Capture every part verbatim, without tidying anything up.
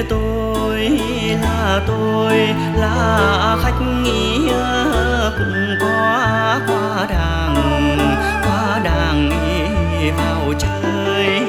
tôi là tôi là khách nghĩa cũng có qua đàng qua đàng vào chơi.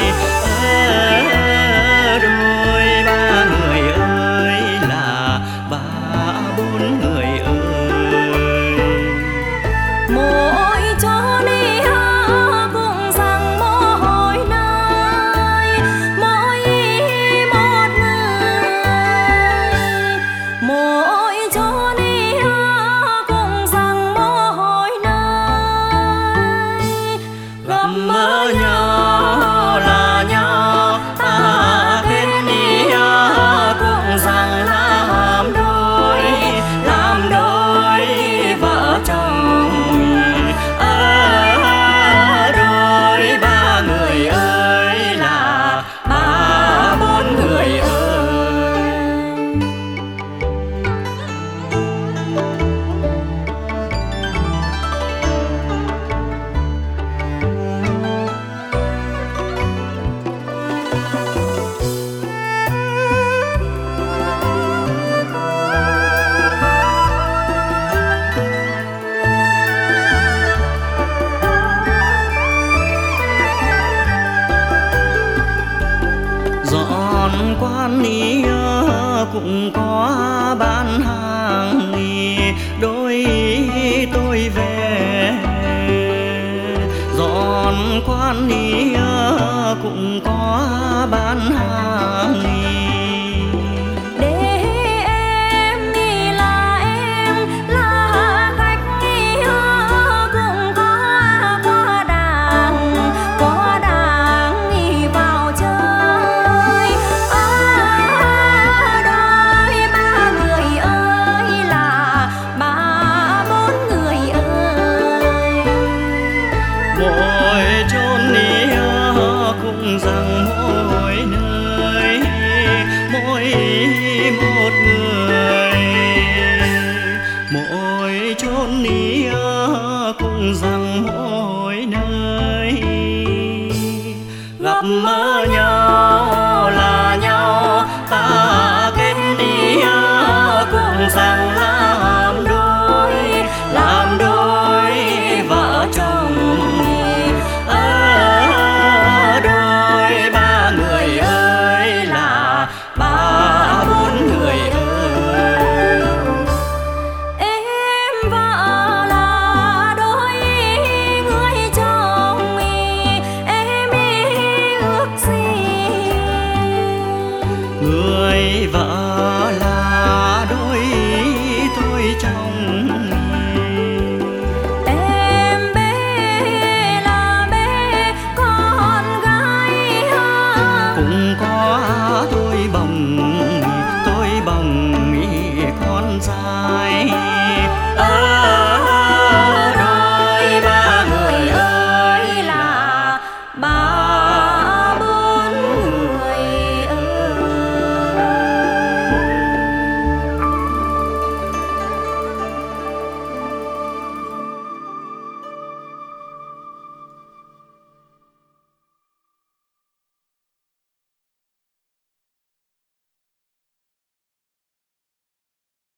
Ở đôi ba người ơi là ba bốn người ơi, mỗi chỗ đi ha cũng rằng mỗi nơi mỗi một người, mỗi chỗ đi ha cũng rằng mỗi nơi gặp mơ nhau là nhau ta kết nghĩa cũng rằng làm đôi làm đôi vợ chồng. Ở đôi ba người ơi là ba bốn người ơi. Dọn quán ý cũng có bán hàng ý, đôi tôi về. Dọn quán ý cũng có bán hàng ý. để em đi là em là khách nghĩa cũng có qua đàng qua đàng đi vào chơi. Ở đôi ba người ơi là ba bốn người ơi, Mỗi chốn đi cũng rằng mỗi nơi mỗi một người, mỗi chốn đi cũng rằng mỗi nơi gặp mơ nhau là nhau ta kết nghĩa cũng rằng làm đôi làm đôi vợ chồng. Ở đôi ba người ơi là ba bốn người ơi. em vợ là đôi người chồng em ước gì. Người vợ